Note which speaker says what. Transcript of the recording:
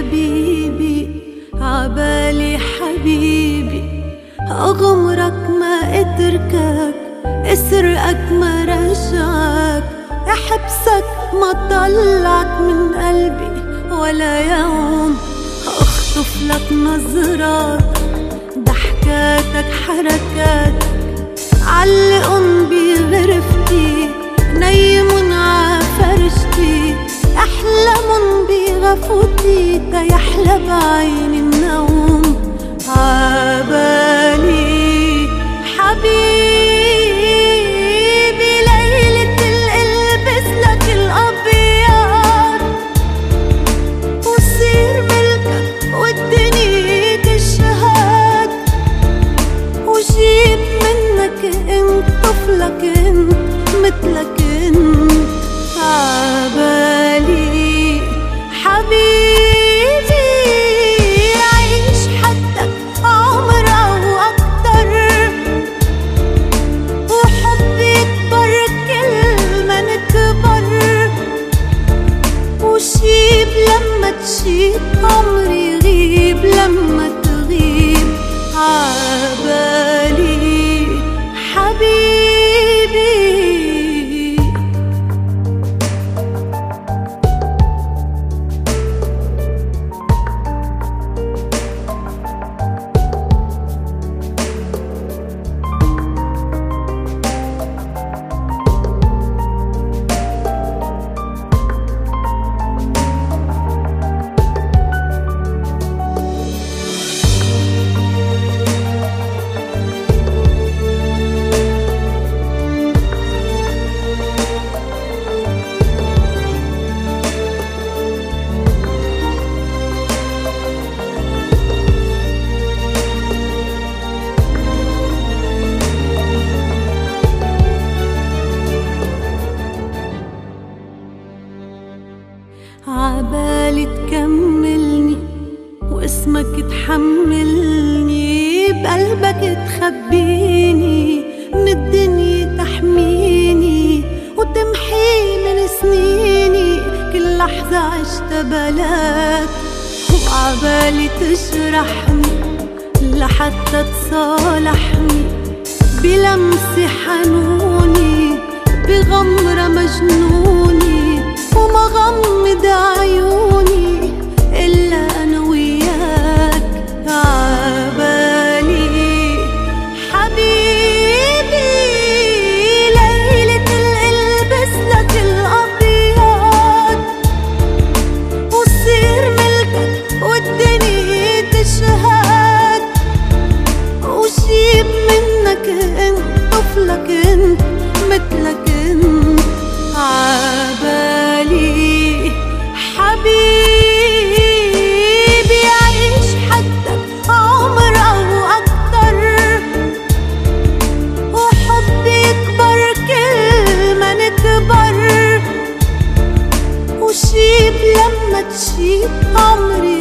Speaker 1: حبيبي عبالي حبيبي، أغمرك ما أتركك، أسرقك ما رجعك، أحبسك ما طلعك من قلبي ولا يوم، أخطف لك نظراتك ضحكاتك حركاتك، علقن بغرفتي نيمن عفرشتي، أحلمن بغفوتي تيحلى بعين النوم، عبالي حبيبي ليلة القلبس لك الأبيض، وصير ملكك والدنيا تشهد، وجيب منك انت طفلك انت مثلك انت، عبالي حبيبي عيش حدك عمر أو أكتر، وحبي يكبر كل ما نكبر، وشيب لما تشيب عمري يغيب لما تغيب، عبالي حبيبي. عبالي تكملني واسمك تحملني، بقلبك تخبيني من الدنيا تحميني، وتمحي من سنيني كل لحظة عشتها بلاك، وعبالي تجرحني لحتى تصالحني، بلمسة حنوني بغمرة مجنوني، وما غمض عيوني إلا أنا وياك، عبالي حبيبي ليلة القلبس لك الأبيض، وصير ملكك والدنيا تشهد، وجيب منك انت طفلك انت مثلك انت، عبالي حبيبي عيش حدك عمر أو أكتر، وحبي يكبر كل ما نكبر، وشيب لما تشيب عمري